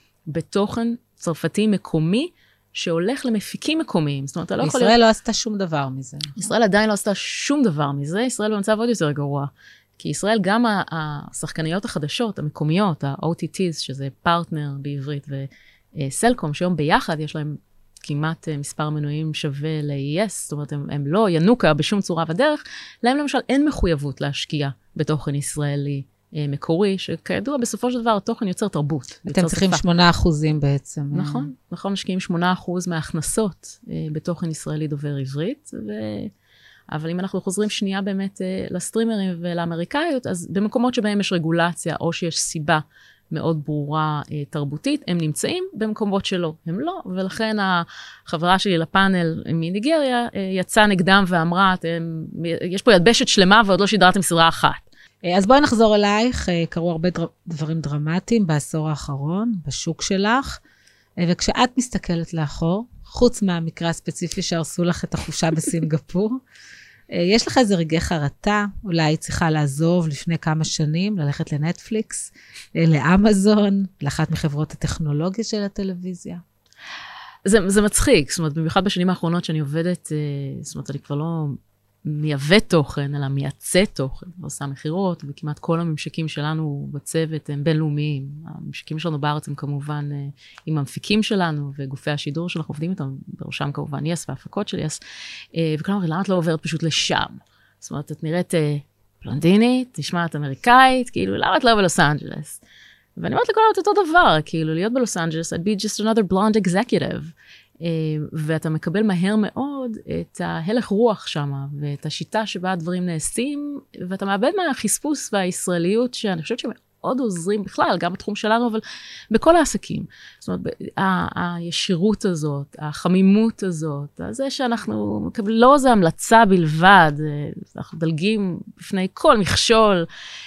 בתוכן צרפתי מקומי, שהולך למפיקים מקומיים. זאת אומרת, לא יכול להיות... ישראל לא עשתה שום דבר מזה. ישראל עדיין לא עשתה שום דבר מזה, ישראל במצב עוד יותר גרוע. כי ישראל, גם השחקניות החדשות, המקומיות, ה-או טי טיז, שזה פרטנר בעברית, וסלקום, שהיום ביחד יש להם כמעט מספר מנויים שווה ל-יס, זאת אומרת, הם, הם לא ינוקה בשום צורה ודרך, להם למשל אין מחויבות להשקיע בתוכן ישראלי מקורי, שכידוע בסופו של דבר התוכן יוצר תרבות. אתם צריכים שמונה אחוזים בעצם. נכון, נכון, משקיעים שמונה אחוז מההכנסות בתוכן ישראלי דובר עברית, ו... אבל אם אנחנו חוזרים שנייה באמת לסטרימרים ולאמריקאיות, אז במקומות שבהם יש רגולציה, או שיש סיבה מאוד ברורה תרבותית, הם נמצאים במקומות שלא, הם לא, ולכן החברה שלי לפאנל מניגריה, יצאה נגדם ואמרה, אתם, יש פה ידבשת שלמה ועוד לא שידרתם סדרה אחת. אז בואי נחזור אלייך, קרו הרבה דברים דרמטיים בעשור האחרון, בשוק שלך, וכשאת מסתכלת לאחור, חוץ מהמקרה הספציפי שהרסו לך את החופשה בסינגפור, יש לך איזה רגעי חרטה, אולי היא צריכה לעזוב לפני כמה שנים, ללכת לנטפליקס, לאמזון, לאחת מחברות הטכנולוגיה של הטלוויזיה. זה, זה מצחיק, זאת אומרת, במיוחד בשנים האחרונות שאני עובדת, זאת אומרת, אני כבר לא מייבא תוכן, אלא מייצא תוכן, ועושה מחירות, וכמעט כל הממשקים שלנו בצוות הם בינלאומיים. הממשקים שלנו בארץ הם כמובן עם המפיקים שלנו, וגופי השידור שאנחנו עובדים איתם, בראשם כמובן יס והפקות של יס, וכלומר, למה את לא עוברת פשוט לשם? זאת אומרת, את נראית בלונדינית, נשמעת אמריקאית, כאילו, למה את לא בלוס אנג'לס? ואני אומרת לכולם את אותו דבר, כאילו, להיות בלוס אנג'לס, I'd be just another blonde executive. ואתה מקבל מהר מאוד את ההלך רוח שם, ואת השיטה שבה הדברים נעשים, ואתה מאבד מהחספוס והישראליות, שאני חושבת שמאוד עוזרים בכלל, גם בתחום שלנו, אבל בכל העסקים. זאת אומרת, הישירות הזאת, החמימות הזאת, זה שאנחנו מקבלים, לא זה המלצה בלבד, אנחנו דלגים בפני כל מכשול,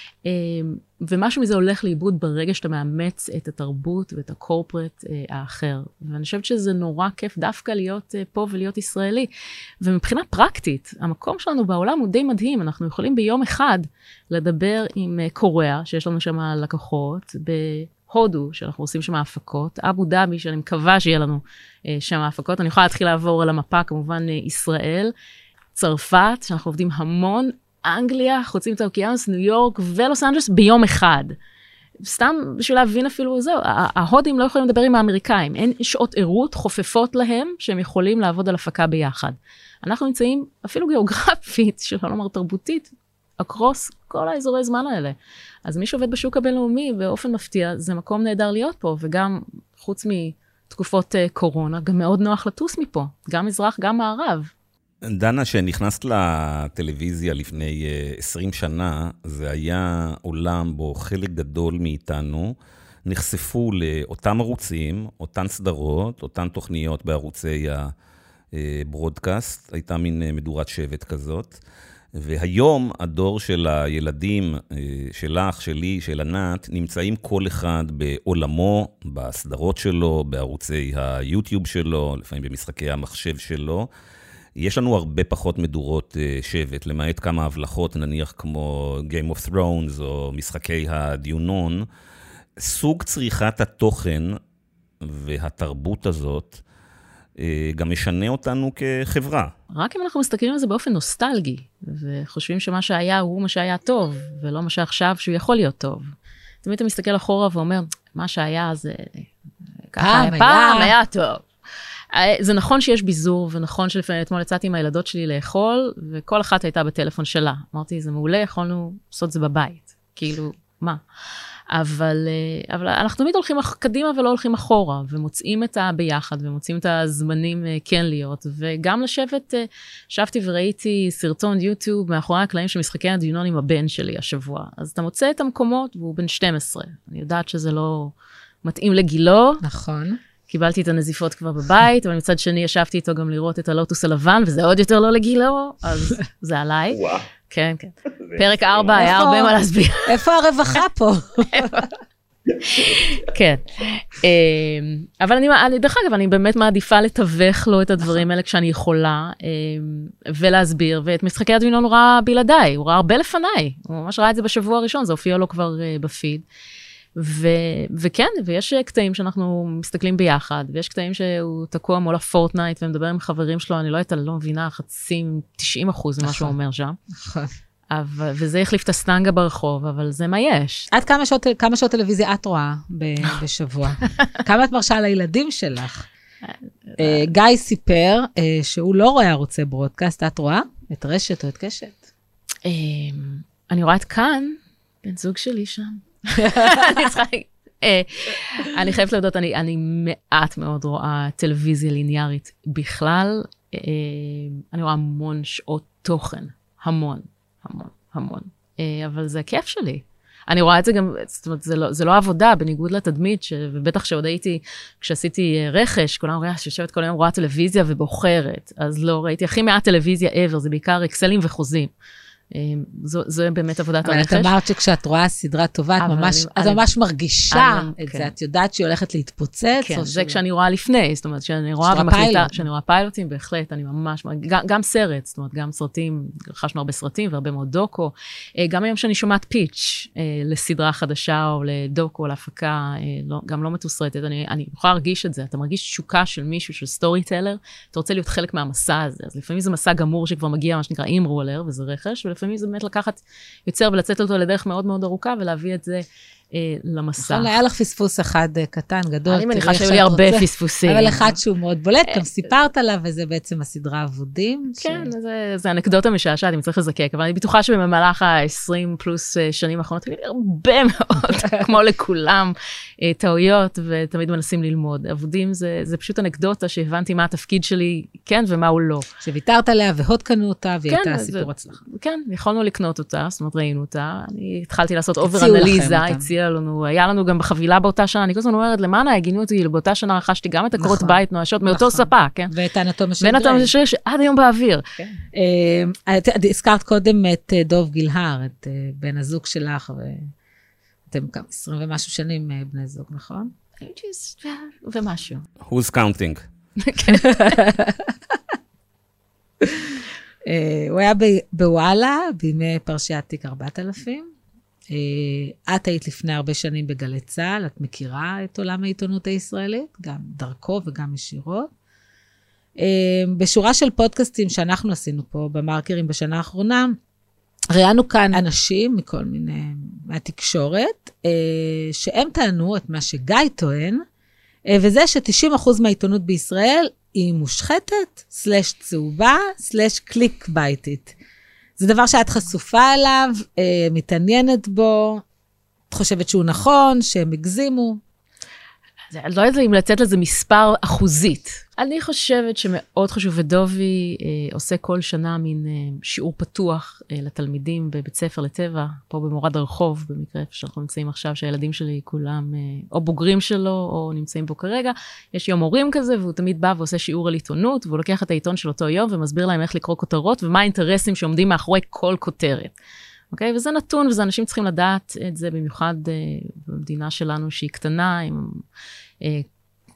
ומשהו מזה הולך לאיבוד ברגע שאתה מאמץ את התרבות ואת הקורפרט האחר. ואני חושבת שזה נורא כיף דווקא להיות פה ולהיות ישראלי. ומבחינה פרקטית, המקום שלנו בעולם הוא די מדהים. אנחנו יכולים ביום אחד לדבר עם קוריאה, שיש לנו שם לקוחות, בהודו, שאנחנו עושים שם ההפקות, אבו דאבי, שאני מקווה שיהיה לנו שם ההפקות. אני יכולה להתחיל לעבור על המפה, כמובן ישראל, צרפת, שאנחנו עובדים המון, אנגליה, חוצים את האוקיינוס, ניו יורק ולוס אנג'לס ביום אחד. סתם בשביל להבין אפילו זהו, ההודים לא יכולים לדבר עם האמריקאים, אין שעות עירות חופפות להם שהם יכולים לעבוד על הפקה ביחד. אנחנו נמצאים אפילו גיאוגרפית, שלא לומר תרבותית, אקרוס כל האזורי זמן האלה. אז מי שעובד בשוק הבינלאומי באופן מפתיע, זה מקום נהדר להיות פה, וגם חוץ מתקופות קורונה, גם מאוד נוח לטוס מפה, גם מזרח, גם מערב. דנה, שנכנסת לטלוויזיה לפני עשרים שנה, זה היה עולם בו חלק גדול מאיתנו נחשפו לאותם ערוצים, אותן סדרות, אותן תוכניות בערוצי הברודקאסט, הייתה מין מדורת שבט כזאת, והיום הדור של הילדים שלך, שלי, של ענת, נמצאים כל אחד בעולמו, בסדרות שלו, בערוצי היוטיוב שלו, לפעמים במשחקי המחשב שלו, יש לנו הרבה פחות מדורות שבט, למעט כמה הבלחות, נניח כמו Game of Thrones או משחקי הדיונון. סוג צריכת התוכן והתרבות הזאת גם משנה אותנו כחברה. רק אם אנחנו מסתכלים על זה באופן נוסטלגי, וחושבים שמה שהיה הוא מה שהיה טוב, ולא מה שעכשיו שהוא יכול להיות טוב. תמיד אתה מסתכל אחורה ואומר, מה שהיה זה ככה, פעם היה טוב. זה נכון שיש ביזור, ונכון שלפעמים אתמול יצאתי עם הילדות שלי לאכול, וכל אחת הייתה בטלפון שלה. אמרתי, זה מעולה, יכולנו לעשות זה בבית. כאילו, מה? אבל, אבל אנחנו תמיד הולכים קדימה ולא הולכים אחורה, ומוצאים את הביחד, ומוצאים את הזמנים כן להיות, וגם לשבת, שבתי וראיתי סרטון יוטיוב מאחורי הקלעים של משחקי הדיונון עם הבן שלי השבוע. אז אתה מוצא את המקומות, והוא בן שתים עשרה. אני יודעת שזה לא מתאים לגילו. נכון. קיבלתי את הנזיפות כבר בבית, אבל מצד שני ישבתי איתו גם לראות את הלוטוס הלבן, וזה עוד יותר לא לגילו, אז זה עליי. וואו. כן, כן. פרק ארבע היה הרבה מה להסביר. איפה הרווחה פה? כן. אבל אני, דרך אגב, אני באמת מעדיפה לתווך לו את הדברים האלה כשאני יכולה, ולהסביר, ואת משחקי הדיונון הוא ראה בלעדיי, הוא ראה הרבה לפניי, הוא ממש ראה את זה בשבוע הראשון, זה הופיע לו כבר בפיד. ו- וכן, ויש קטעים שאנחנו מסתכלים ביחד, ויש קטעים שהוא תקוע מול הפורטנייט, ומדבר עם חברים שלו, אני לא יודעת, אני לא מבינה, חצי, תשעים אחוז ממה שהוא אומר שם. נכון. אבל, וזה יחליף את הסטנגה ברחוב, אבל זה מה יש. עד כמה שעות, כמה שעות טלוויזיה את רואה ב- בשבוע? כמה את מרשה לילדים שלך? גיא סיפר שהוא לא רואה ערוצי ברודקאסט, את רואה? את רשת או את קשת? אני רואה את כאן, בן זוג שלי שם. אני חייבת להודות, אני מעט מאוד רואה טלוויזיה ליניארית בכלל. אני רואה המון שעות תוכן, המון, המון, המון. אבל זה הכיף שלי. אני רואה את זה גם, זאת אומרת, זה לא עבודה, בניגוד לתדמית, ובטח שעוד הייתי, כשעשיתי רכש, כולם רואה, שיושבת כל היום רואה טלוויזיה ובוחרת, אז לא ראיתי הכי מעט טלוויזיה ever, זה בעיקר אקסלים וחוזים. זו, זו באמת עבודת הרכש. אבל את אמרת שכשאת רואה סדרה טובה, את ממש, את ממש מרגישה את זה, את יודעת שהיא הולכת להתפוצץ? כן, זה כשאני רואה לפני, זאת אומרת, כשאני רואה ומחליטה, כשאני רואה פיילוטים, בהחלט, אני ממש, גם סרט, זאת אומרת, גם סרטים, רכשנו הרבה סרטים והרבה מאוד דוקו, גם היום שאני שומעת פיץ' לסדרה חדשה או לדוקו, להפקה, גם לא מתוסרטת, אני יכולה להרגיש את זה, אתה מרגיש תשוקה של מישהו, של סטורי טלר, אתה רוצה להיות חלק מהמסע הזה, אז לפעמים זה מסע גמור שכבר מגיע, מה שנקרא אימרולר, וזה רכש, ולפעמים זה באמת לקחת יוצר ולצאת אותו לדרך מאוד מאוד ארוכה, ולהביא את זה אה, למסע. נכון, היה לך פספוס אחד קטן, גדול. אני מניחה שהיו לי הרבה פספוסים. אבל אחד שהוא מאוד בולט, גם סיפרת עליו, וזה בעצם הסדרה אבודים. כן, ש... זה, זה אנקדוטה משעשעת, אם צריך לזקק, אבל אני בטוחה שבמהלך ה-עשרים פלוס שנים האחרונות, היו לי הרבה מאוד, כמו לכולם, טעויות, ותמיד מנסים ללמוד. אבודים זה, זה פשוט אנקדוטה שהבנתי מה התפקיד שלי, כן, ומה הוא לא. שוויתרת עליה, והוד קנו אותה, והיא הייתה סיפור הצלחה. כן, יכולנו לקנות אותה, זאת אומרת, ראינו אותה. אני התחלתי לעשות אובר אנליזה, הציעה לנו, היה לנו גם בחבילה באותה שנה, אני כל הזמן אומרת, למענה, הגינו אותי, באותה שנה רכשתי גם את הקורות בית נואשות, מאותו ספה, כן? ואת האנטומיה של גריי. ואנטומיה של גריי, שעד היום באוויר. הזכרת קודם את דוב גילהר, את בן הזוג שלך, ואתם כמה, עשרים ומשהו שנים בני זוג, נכון? ומשהו. Who's counting? הוא היה בוואלה, בימי פרשיית תיק ארבעת אלפים. את היית לפני הרבה שנים בגלי צהל, את מכירה את עולם העיתונות הישראלית, גם דרכו וגם ישירות. בשורה של פודקאסטים שאנחנו עשינו פה במרקרים בשנה האחרונה, ראינו כאן אנשים מכל מיני, מהתקשורת, שהם טענו את מה שגיא טוען, וזה ש-תשעים אחוז מהעיתונות בישראל היא מושחתת, סלש צהובה, סלש קליק בייטית. זה דבר שאת חשופה אליו, מתעניינת בו, את חושבת שהוא נכון, שהם הגזימו. אני לא יודעת אם לתת לזה מספר אחוזית. אני חושבת שמאוד חשוב, ודובי אה, עושה כל שנה מין אה, שיעור פתוח אה, לתלמידים בבית ספר לטבע, פה במורד הרחוב, במקרה שאנחנו נמצאים עכשיו, שהילדים שלי כולם אה, או בוגרים שלו, או נמצאים בו כרגע. יש יום הורים כזה, והוא תמיד בא ועושה שיעור על עיתונות, והוא לוקח את העיתון של אותו יום, ומסביר להם איך לקרוא כותרות, ומה האינטרסים שעומדים מאחורי כל כותרת. אוקיי? וזה נתון, וזה אנשים צריכים לדעת את זה, במיוחד אה, במדינה שלנו שהיא קטנה, עם...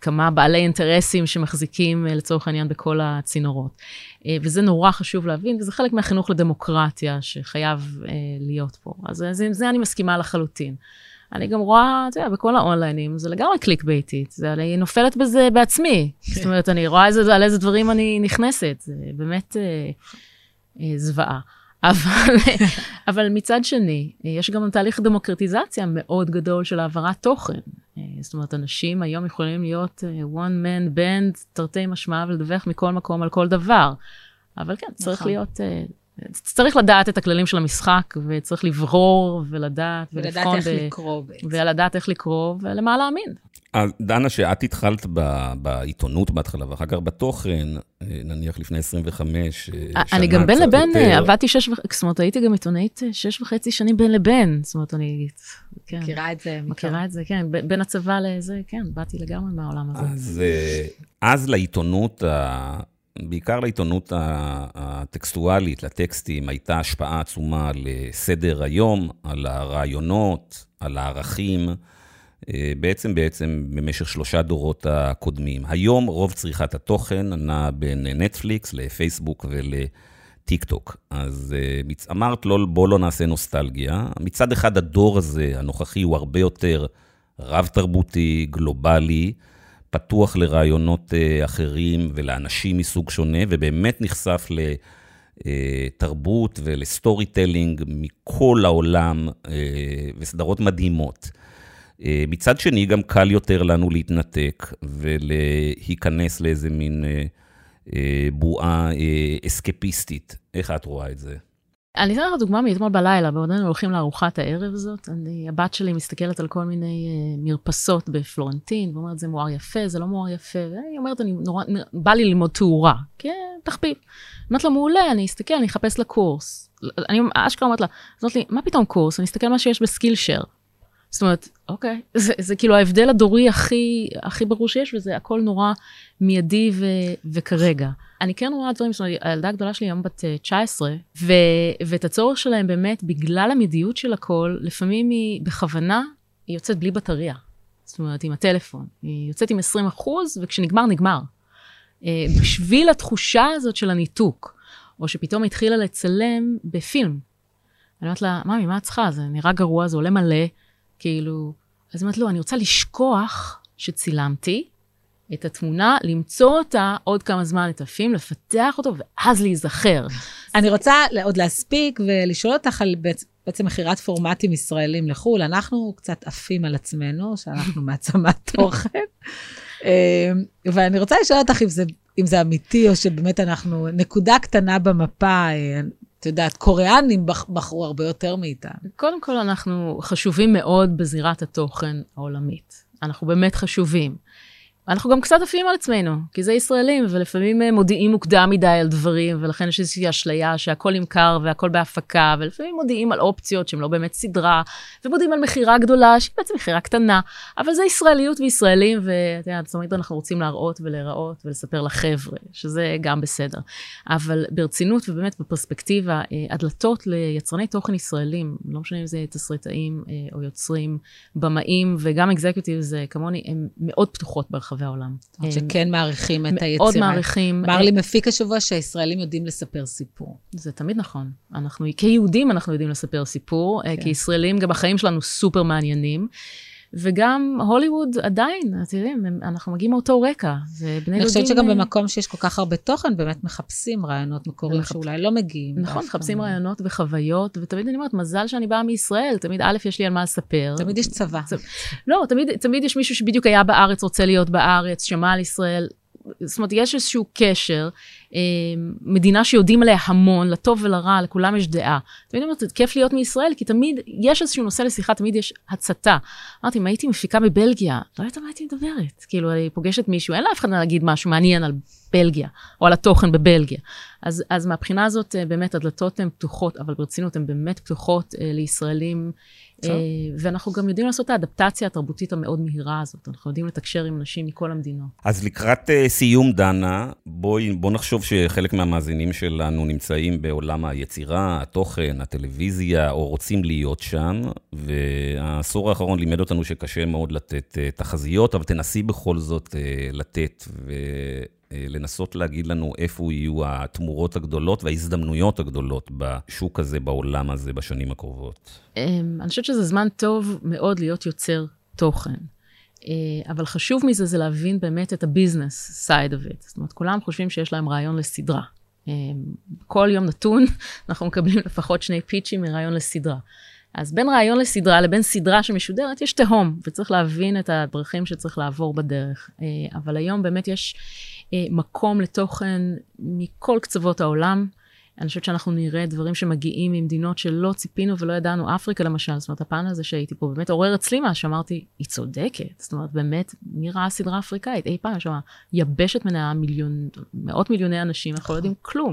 כמה בעלי אינטרסים שמחזיקים לצורך העניין בכל הצינורות. וזה נורא חשוב להבין, וזה חלק מהחינוך לדמוקרטיה שחייב להיות פה. אז זה, זה אני מסכימה לחלוטין. אני גם רואה, אתה יודע, בכל האונליינים, זה לגמרי קליק ביתית, זה, אני נופלת בזה בעצמי. זאת אומרת, אני רואה איזה, על איזה דברים אני נכנסת, זה באמת אה, אה, זוועה. אבל, אבל מצד שני, יש גם תהליך דמוקרטיזציה מאוד גדול של העברת תוכן. זאת אומרת, אנשים היום יכולים להיות one man band, תרתי משמע, ולדווח מכל מקום על כל דבר. אבל כן, צריך להיות... צריך לדעת את הכללים של המשחק, וצריך לברור ולדעת, ולדעת איך לקרוא בעצם. ולדעת איך לקרוא, ולמה להאמין. דנה, שאת התחלת בעיתונות בהתחלה, ואחר כך בתוכן, נניח לפני עשרים וחמש שנה. אני גם בין לבין, עבדתי שש וחצי, זאת אומרת, הייתי גם עיתונאית שש וחצי שנים בין לבין, זאת אומרת, אני... מכירה את זה. מכירה את זה, כן, בין הצבא לזה, כן, באתי לגמרי מהעולם הזה. אז, אז לעיתונות, בעיקר לעיתונות הטקסטואלית, לטקסטים, הייתה השפעה עצומה לסדר היום, על הרעיונות, על הערכים, בעצם בעצם במשך שלושה דורות הקודמים. היום רוב צריכת התוכן נע בין נטפליקס לפייסבוק ולטיק טוק. אז אמרת לא, בוא לא נעשה נוסטלגיה. מצד אחד הדור הזה, הנוכחי, הוא הרבה יותר רב תרבותי, גלובלי, פתוח לרעיונות אחרים ולאנשים מסוג שונה, ובאמת נחשף לתרבות ולסטורי טלינג מכל העולם, וסדרות מדהימות. מצד שני, גם קל יותר לנו להתנתק ולהיכנס לאיזה מין בועה אסקפיסטית. איך את רואה את זה? אני אתן לך דוגמה מאתמול בלילה, בעודנו הולכים לארוחת הערב הזאת, אני, הבת שלי מסתכלת על כל מיני uh, מרפסות בפלורנטין, ואומרת, זה מואר יפה, זה לא מואר יפה, והיא אומרת, אני נורא, בא לי ללמוד תאורה, כן, תחביב. אמרת לה, מעולה, אני אסתכל, אני אחפש לקורס. אני אשכרה אומרת לה, זאת לי, מה פתאום קורס? אני אסתכל מה שיש בסקיל שייר. זאת אומרת, אוקיי, זה, זה כאילו ההבדל הדורי הכי, הכי ברור שיש, וזה הכל נורא מיידי ו, וכרגע. אני כן רואה דברים, זאת אומרת, הילדה הגדולה שלי היום בת תשע עשרה, ו, ואת הצורך שלהם באמת, בגלל המדיות של הכל, לפעמים היא בכוונה, היא יוצאת בלי בטריה. זאת אומרת, עם הטלפון. היא יוצאת עם עשרים אחוז, וכשנגמר, נגמר. בשביל התחושה הזאת של הניתוק, או שפתאום התחילה לצלם בפילם. אני אומרת לה, ממי, מה את צריכה? זה נראה גרוע, זה עולה מלא. כאילו, אז אומרת, לא, אני רוצה לשכוח שצילמתי את התמונה, למצוא אותה עוד כמה זמן את הפילם, לפתח אותו, ואז להיזכר. אני רוצה עוד להספיק ולשאול אותך על בעצם מחירת פורמטים ישראלים לחול. אנחנו קצת עפים על עצמנו, שאנחנו מעצמת תוכן. ואני רוצה לשאול אותך אם זה, אם זה אמיתי, או שבאמת אנחנו נקודה קטנה במפה, את יודעת, קוריאנים בחרו הרבה יותר מאיתנו. קודם כל, אנחנו חשובים מאוד בזירת התוכן העולמית. אנחנו באמת חשובים. אנחנו גם קצת עפים על עצמנו, כי זה ישראלים, ולפעמים מודיעים מוקדם מדי על דברים, ולכן יש איזושהי אשליה שהכל ימכר והכל בהפקה, ולפעמים מודיעים על אופציות שהן לא באמת סדרה, ומודיעים על מחירה גדולה, שהיא בעצם מחירה קטנה, אבל זה ישראליות וישראלים, ואת אומרת, אנחנו רוצים להראות ולהיראות ולספר לחבר'ה, שזה גם בסדר. אבל ברצינות ובאמת בפרספקטיבה, הדלתות ליצרני תוכן ישראלים, לא משנה אם זה תסריטאים או יוצרים, במאים, וגם אקזקיוטיבס כמוני, הם מאוד פתוחות ברחבי העולם. שכן מעריכים את היצירה. מאוד מעריכים. אמר לי מפיק השבוע שהישראלים יודעים לספר סיפור. זה תמיד נכון. אנחנו, כיהודים אנחנו יודעים לספר סיפור, כישראלים גם החיים שלנו סופר מעניינים, וגם הוליווד עדיין, אתם יודעים, אנחנו מגיעים מאותו רקע. אני חושבת שגם במקום שיש כל כך הרבה תוכן, באמת מחפשים רעיונות מקוריים שאולי לא מגיעים. נכון, מחפשים רעיונות וחוויות, ותמיד אני אומרת, מזל שאני באה מישראל, תמיד א', יש לי על מה לספר. תמיד יש צבא. לא, תמיד יש מישהו שבדיוק היה בארץ, רוצה להיות בארץ, שמע על ישראל. זאת אומרת, יש איזשהו קשר, מדינה שיודעים עליה המון, לטוב ולרע, לכולם יש דעה. תמיד אומרת, כיף להיות מישראל, כי תמיד יש איזשהו נושא לשיחה, תמיד יש הצתה. אמרתי, אם הייתי מפיקה בבלגיה, לא יודעת מה הייתי מדברת. כאילו, אני פוגשת מישהו, אין לה אף אחד להגיד משהו מעניין על בלגיה, או על התוכן בבלגיה. אז, אז מהבחינה הזאת, באמת, הדלתות הן פתוחות, אבל ברצינות הן באמת פתוחות לישראלים, ואנחנו גם יודעים לעשות את האדפטציה התרבותית המאוד מהירה הזאת. אנחנו יודעים לתקשר עם אנשים מכל המדינות. אז לקראת סיום, דנה, בואי, בוא נחשוב שחלק מהמאזינים שלנו נמצאים בעולם היצירה, התוכן, הטלוויזיה, או רוצים להיות שם, והעשור האחרון לימד אותנו שקשה מאוד לתת תחזיות, אבל תנסי בכל זאת לתת ו... לנסות להגיד לנו איפה יהיו התמורות הגדולות וההזדמנויות הגדולות בשוק הזה, בעולם הזה, בשנים הקרובות. אני חושבת שזה זמן טוב מאוד להיות יוצר תוכן. אבל חשוב מזה זה להבין באמת את הביזנס side of it. זאת אומרת, כולם חושבים שיש להם רעיון לסדרה. כל יום נתון אנחנו מקבלים לפחות שני פיצ'ים מרעיון לסדרה. אז בין רעיון לסדרה לבין סדרה שמשודרת, יש תהום, וצריך להבין את הדרכים שצריך לעבור בדרך. אבל היום באמת יש מקום לתוכן מכל קצוות העולם. אני חושבת שאנחנו נראה דברים שמגיעים ממדינות שלא ציפינו ולא ידענו, אפריקה למשל, זאת אומרת, הפן הזה שהייתי פה באמת עורר אצלי מה, שאמרתי, היא צודקת. זאת אומרת, באמת, מי ראה סדרה אפריקאית? אי פעם, שמה, יבשת מנהה מיליון, מאות מיליוני אנשים, אנחנו לא יודעים כלום.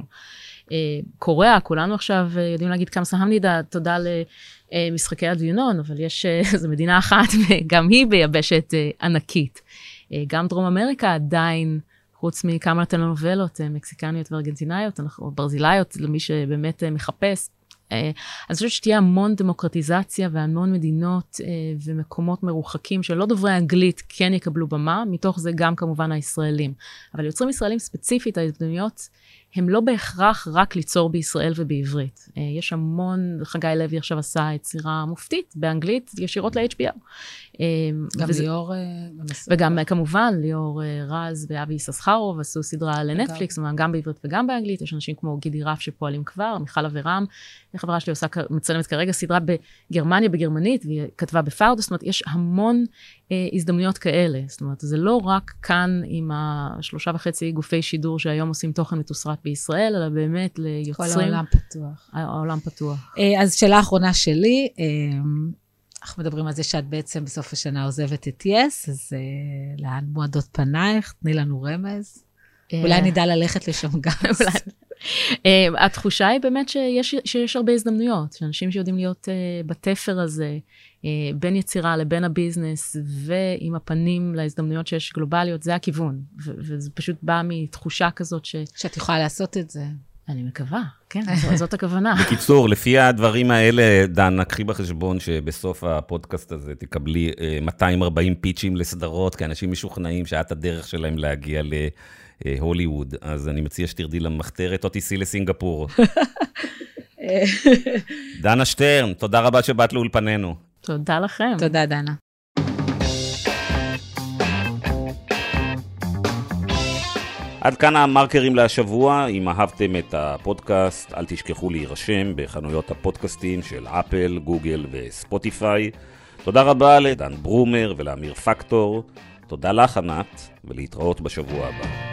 קוריאה, כולנו עכשיו יודעים להגיד כמה סהמנידה, תודה למשחקי הדיונון, אבל יש איזו מדינה אחת, וגם היא ביבשת ענקית. גם דרום אמריקה עדיין, חוץ מכמה טלנובלות, מקסיקניות וארגנטינאיות, או ברזילאיות, למי שבאמת מחפש. אז אני חושבת שתהיה המון דמוקרטיזציה והמון מדינות ומקומות מרוחקים שלא דוברי אנגלית כן יקבלו במה, מתוך זה גם כמובן הישראלים. אבל יוצרים ישראלים ספציפית, ההזדמנויות הם לא בהכרח רק ליצור בישראל ובעברית. יש המון, חגי לוי עכשיו עשה יצירה מופתית באנגלית, ישירות ל-אייץ' בי או. גם וזה, ליאור... וגם כמובן, ליאור רז ואבי יששכרוב עשו סדרה לנטפליקס, גם בעברית וגם באנגלית. יש אנשים כמו גידי רף שפועלים כבר, מיכל אברהם, חברה שלי עושה, מצלמת כרגע סדרה בגרמניה בגרמנית, והיא כתבה בפארדו, זאת אומרת, יש המון אה, הזדמנויות כאלה. זאת אומרת, זה לא רק כאן עם השלושה וחצי גופי שידור שהיום עושים תוכן מתוסרט בישראל, אלא באמת ליוצרים... כל העולם פתוח. העולם פתוח. אה, אז שאלה האחרונה שלי, אה, אנחנו מדברים על זה שאת בעצם בסוף השנה עוזבת את יס, אז אה, לאן מועדות פנייך? תני לנו רמז. אה... אולי נדע ללכת לשם גם. אולי... Uh, התחושה היא באמת שיש, שיש הרבה הזדמנויות, שאנשים שיודעים להיות uh, בתפר הזה, uh, בין יצירה לבין הביזנס, ועם הפנים להזדמנויות שיש גלובליות, זה הכיוון. ו- וזה פשוט בא מתחושה כזאת ש... שאת יכולה לעשות את זה. אני מקווה, כן, זאת, זאת הכוונה. בקיצור, לפי הדברים האלה, דן, קחי בחשבון שבסוף הפודקאסט הזה תקבלי uh, מאתיים וארבעים פיצ'ים לסדרות, כי אנשים משוכנעים שאת הדרך שלהם להגיע ל... הוליווד, אז אני מציע שתרדי למחתרת או תיסעי לסינגפור. דנה שטרן, תודה רבה שבאת לאולפנינו. תודה לכם. תודה, דנה. עד כאן המרקרים להשבוע. אם אהבתם את הפודקאסט, אל תשכחו להירשם בחנויות הפודקאסטים של אפל, גוגל וספוטיפיי. תודה רבה לדן ברומר ולאמיר פקטור. תודה לך, ענת, ולהתראות בשבוע הבא.